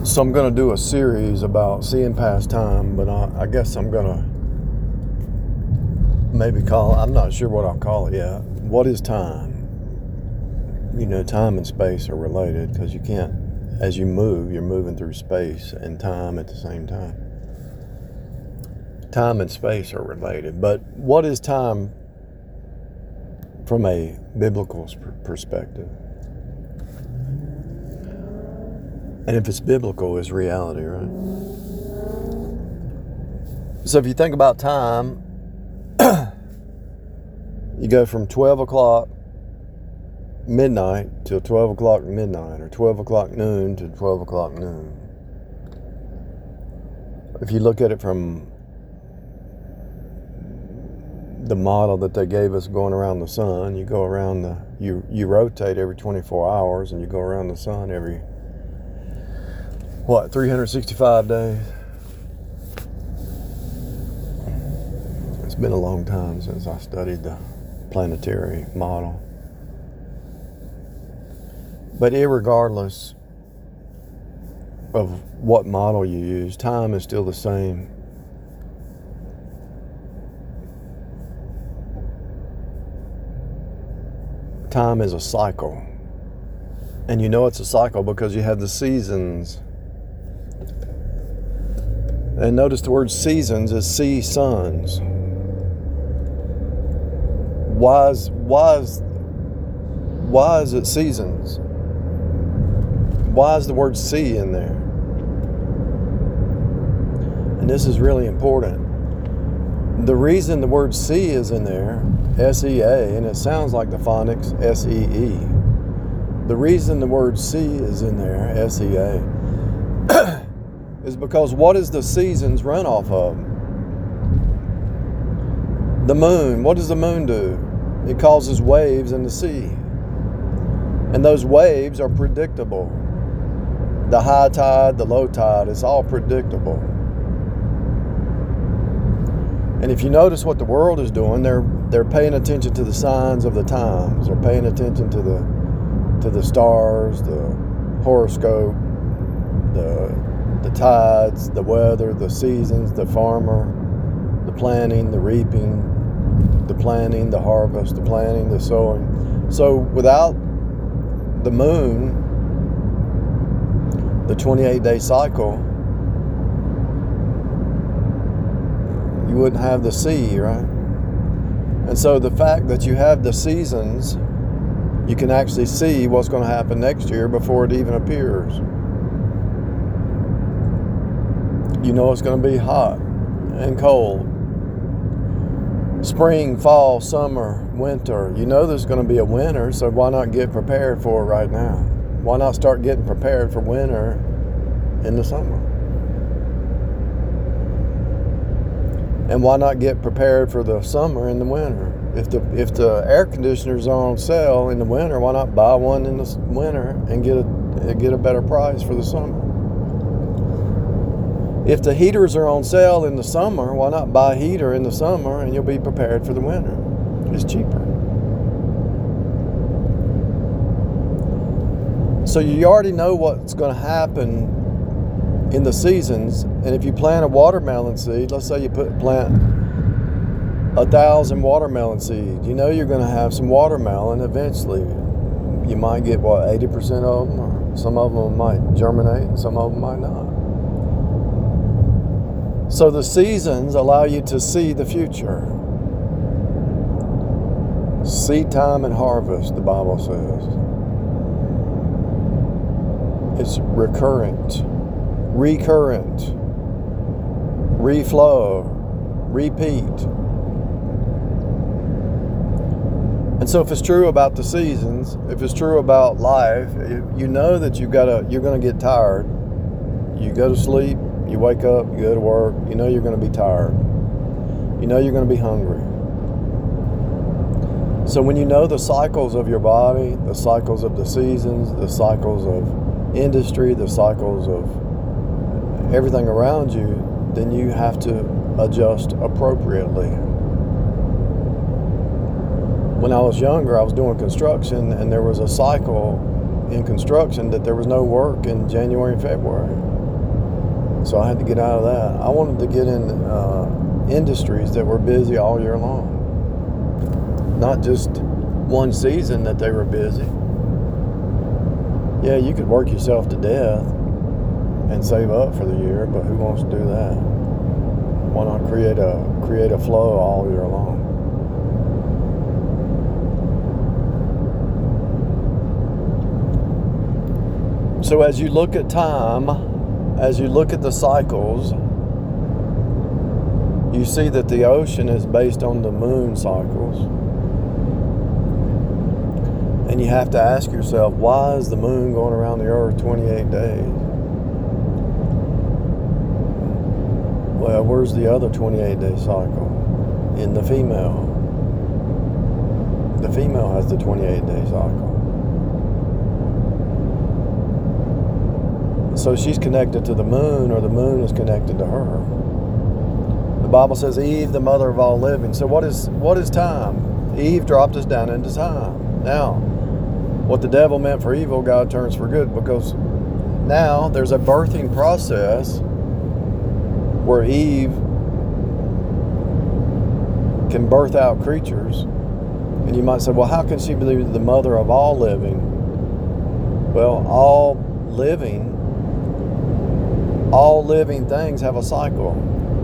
So I'm going to do a series about seeing past time, but I guess I'm going to maybe I'm not sure what I'll call it yet. What is time? You know, time and space are related because you can't, as you move, you're moving through space and time at the same time. Time and space are related, but what is time from a biblical perspective? And if it's biblical, it's reality, right? So if you think about time, you go from 12 o'clock midnight till 12 o'clock midnight, or 12 o'clock noon to 12 o'clock noon. If you look at it from the model that they gave us going around the sun, you go around you rotate every 24 hours and you go around the sun every 365 days? It's been a long time since I studied the planetary model. But irregardless of what model you use, time is still the same. Time is a cycle. And you know it's a cycle because you have the seasons. And notice the word seasons is seasons. Why is it seasons? Why is the word sea in there? And this is really important. The reason the word sea is in there, S-E-A, and it sounds like the phonics, S-E-E. The reason the word sea is in there, S-E-A, is because what does the seasons run off of? The moon. What does the moon do? It causes waves in the sea. And those waves are predictable. The high tide, the low tide, it's all predictable. And if you notice what the world is doing, they're paying attention to the signs of the times. They're paying attention to the stars, the horoscope, the tides, the weather, the seasons, the farmer, the planting, the reaping, the planting, the harvest, the planting, the sowing. So without the moon, the 28-day cycle, you wouldn't have the sea, right? And so the fact that you have the seasons, you can actually see what's going to happen next year before it even appears. You know it's going to be hot and cold. Spring, fall, summer, winter. You know there's going to be a winter, so why not get prepared for it right now? Why not start getting prepared for winter in the summer? And why not get prepared for the summer in the winter? If the air conditioners are on sale in the winter, why not buy one in the winter and get a better price for the summer? If the heaters are on sale in the summer, why not buy a heater in the summer and you'll be prepared for the winter? It's cheaper. So you already know what's going to happen in the seasons. And if you plant a watermelon seed, let's say you plant 1,000 watermelon seeds, you know you're going to have some watermelon eventually. You might get 80% of them, or some of them might germinate and some of them might not. So the seasons allow you to see the future. Seed time and harvest, the Bible says. It's recurrent, reflow, repeat. And so if it's true about the seasons, if it's true about life, you know that you're going to get tired. You go to sleep, you wake up, you go to work, you know you're going to be tired. You know you're going to be hungry. So when you know the cycles of your body, the cycles of the seasons, the cycles of industry, the cycles of everything around you, then you have to adjust appropriately. When I was younger, I was doing construction and there was a cycle in construction that there was no work in January and February. So I had to get out of that. I wanted to get in industries that were busy all year long. Not just one season that they were busy. Yeah, you could work yourself to death and save up for the year, but who wants to do that? Why not create a flow all year long? So as you look at time, as you look at the cycles, you see that the ocean is based on the moon cycles. And you have to ask yourself, why is the moon going around the earth 28 days? Well, where's the other 28-day cycle? In the female. The female has the 28-day cycle. So she's connected to the moon, or the moon is connected to her. The Bible says Eve, the mother of all living. So what is time? Eve dropped us down into time. Now, what the devil meant for evil, God turns for good, because now there's a birthing process where Eve can birth out creatures. And you might say, well, how can she be the mother of all living? Well, all living things have a cycle.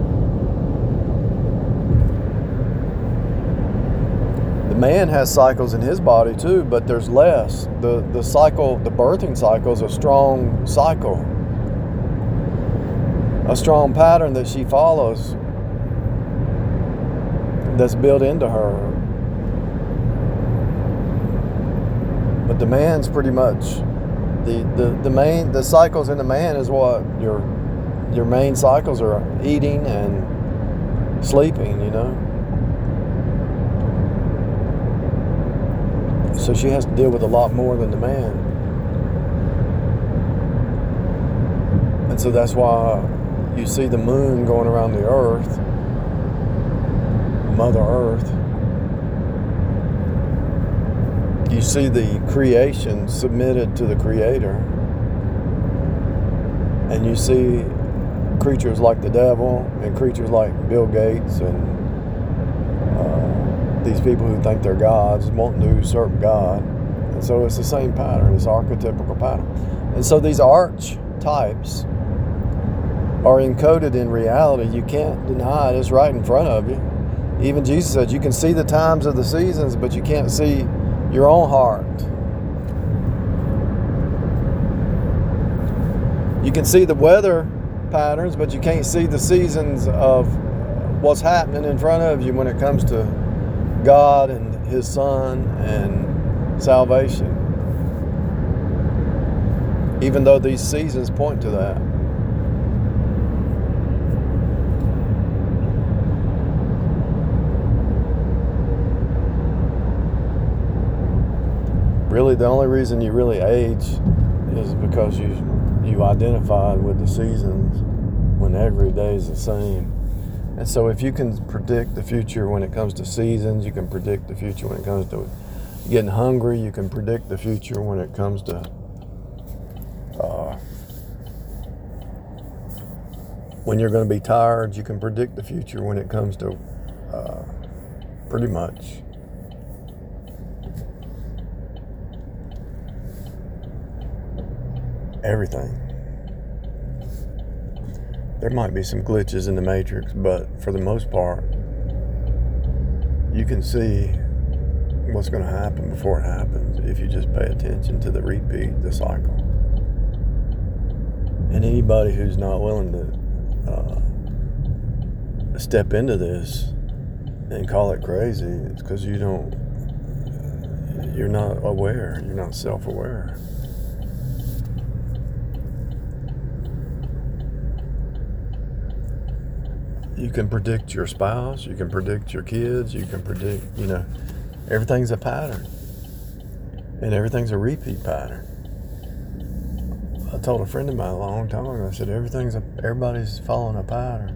The man has cycles in his body too, but there's less. The birthing cycle is a strong cycle. A strong pattern that she follows that's built into her. But the man's pretty much the cycles in the man is what your main cycles are: eating and sleeping, So she has to deal with a lot more than the man. And so that's why you see the moon going around the earth, Mother Earth. You see the creation submitted to the Creator. And you see creatures like the devil and creatures like Bill Gates and these people who think they're gods, wanting to usurp God. And so it's the same pattern, it's archetypical pattern. And so these archetypes are encoded in reality. You can't deny it, it's right in front of you. Even Jesus said you can see the times of the seasons, but you can't see your own heart. You can see the weather patterns, but you can't see the seasons of what's happening in front of you when it comes to God and His Son and salvation. Even though these seasons point to that. Really, the only reason you really age is because you identified with the seasons when every day is the same. And so if you can predict the future when it comes to seasons, you can predict the future when it comes to getting hungry, you can predict the future when it comes to when you're going to be tired, you can predict the future when it comes to pretty much everything. There might be some glitches in the matrix, but for the most part, you can see what's going to happen before it happens if you just pay attention to the repeat, the cycle. And anybody who's not willing to step into this and call it crazy, it's because you're not aware, you're not self-aware. You can predict your spouse, you can predict your kids, you can predict, everything's a pattern. And everything's a repeat pattern. I told a friend of mine a long time ago, I said, everybody's following a pattern.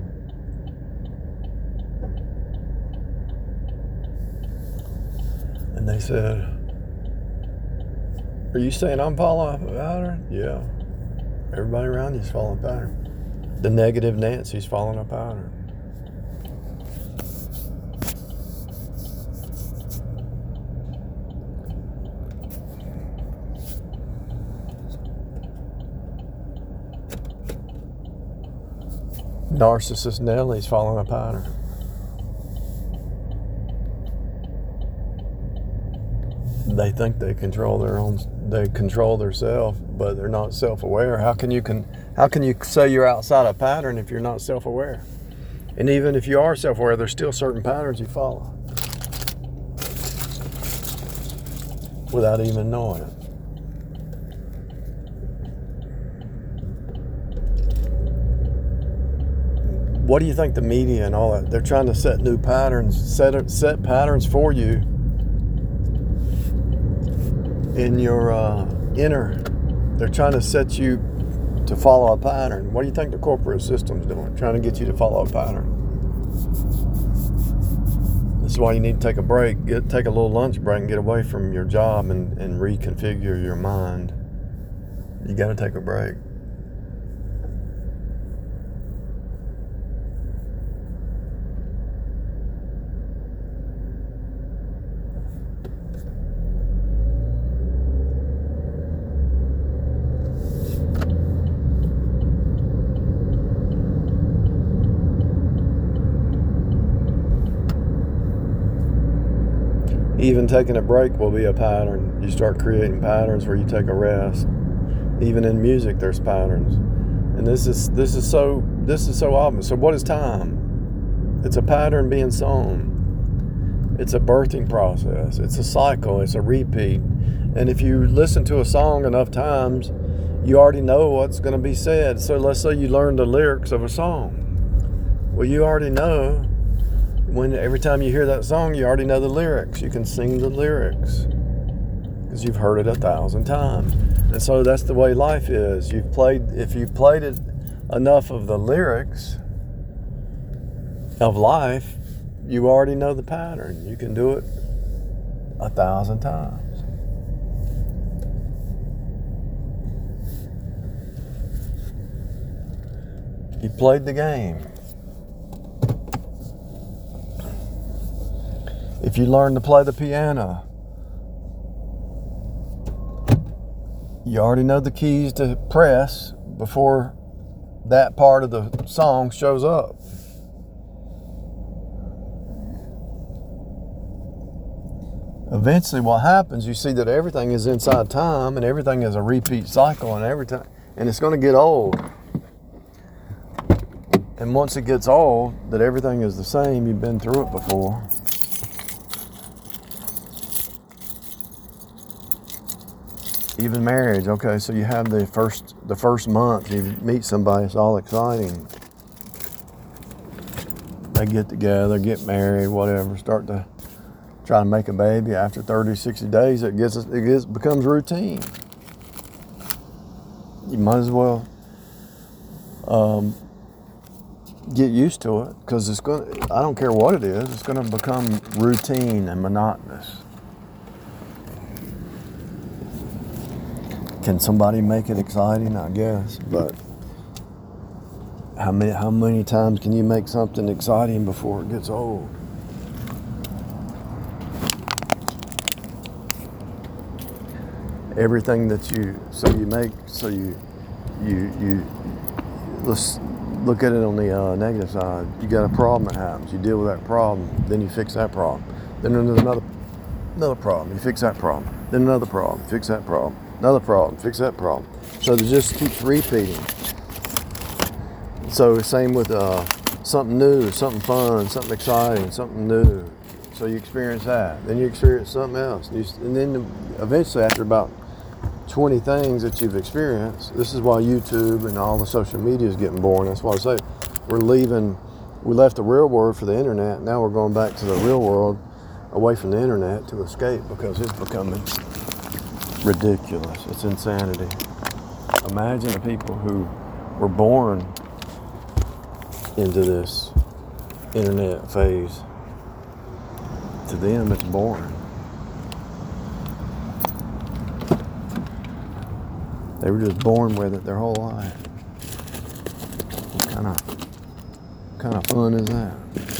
And they said, Are you saying I'm following a pattern? Yeah. Everybody around you is following a pattern. The negative Nancy's following a pattern. Narcissist Nellie's following a pattern. They think they control their self, but they're not self-aware. How can you say you're outside a pattern if you're not self-aware? And even if you are self-aware, there's still certain patterns you follow without even knowing it. What do you think the media and all that, they're trying to set new patterns, set patterns for you in your inner. They're trying to set you to follow a pattern. What do you think the corporate system's doing? Trying to get you to follow a pattern. This is why you need to take a break, take a little lunch break and get away from your job and reconfigure your mind. You got to take a break. Even taking a break will be a pattern. You start creating patterns where you take a rest. Even in music, there's patterns, and this is so obvious. So, what is time? It's a pattern being sown. It's a birthing process. It's a cycle. It's a repeat. And if you listen to a song enough times, you already know what's going to be said. So, let's say you learn the lyrics of a song. Well, you already know. Every time you hear that song, you already know the lyrics. You can sing the lyrics because you've heard it 1,000 times. And so that's the way life is. If you've played it enough of the lyrics of life, you already know the pattern. You can do it 1,000 times. You played the game. If you learn to play the piano, you already know the keys to press before that part of the song shows up. Eventually what happens, you see that everything is inside time and everything is a repeat cycle and it's going to get old. And once it gets old, that everything is the same, you've been through it before. Even marriage, okay, so you have the first month, you meet somebody, it's all exciting. They get together, get married, whatever, start to try to make a baby. After 30, 60 days, it becomes routine. You might as well get used to it, because I don't care what it is, it's going to become routine and monotonous. Can somebody make it exciting? I guess, but how many times can you make something exciting before it gets old? Everything that you let's look at it on the negative side. You got a problem that happens. You deal with that problem, then you fix that problem. Then there's another problem. You fix that problem. Then another problem. Fix that problem. Another problem, fix that problem. So it just keeps repeating. So same with something new, something fun, something exciting, something new. So you experience that. Then you experience something else. And then eventually, after about 20 things that you've experienced, this is why YouTube and all the social media is getting boring. That's why I say we left the real world for the internet. Now we're going back to the real world away from the internet to escape, because it's becoming ridiculous. It's insanity. Imagine the people who were born into this internet phase. To them, it's boring. They were just born with it their whole life. What kind of fun is that?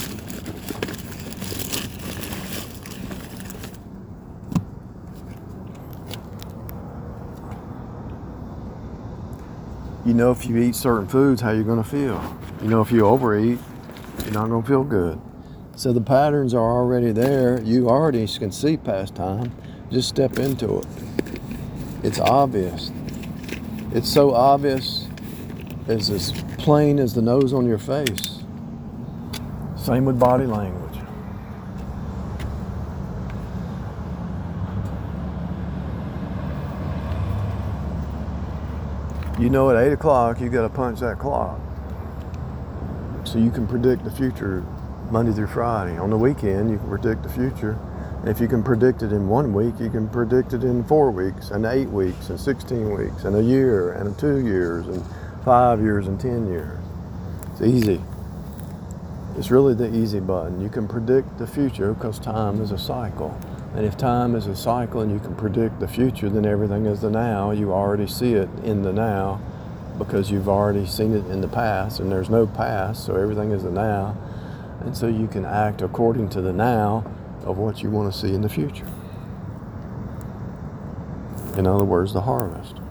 You know, if you eat certain foods, how you're going to feel. You know, if you overeat, you're not going to feel good. So the patterns are already there. You already can see past time. Just step into it. It's obvious. It's so obvious. It's as plain as the nose on your face. Same with body language. You know, at 8 o'clock, you got to punch that clock. So you can predict the future Monday through Friday. On the weekend, you can predict the future. And if you can predict it in 1 week, you can predict it in 4 weeks, and 8 weeks, and 16 weeks, and a year, and 2 years, and 5 years, and 10 years. It's easy. It's really the easy button. You can predict the future because time is a cycle. And if time is a cycle and you can predict the future, then everything is the now. You already see it in the now because you've already seen it in the past, and there's no past, so everything is the now. And so you can act according to the now of what you want to see in the future. In other words, the harvest.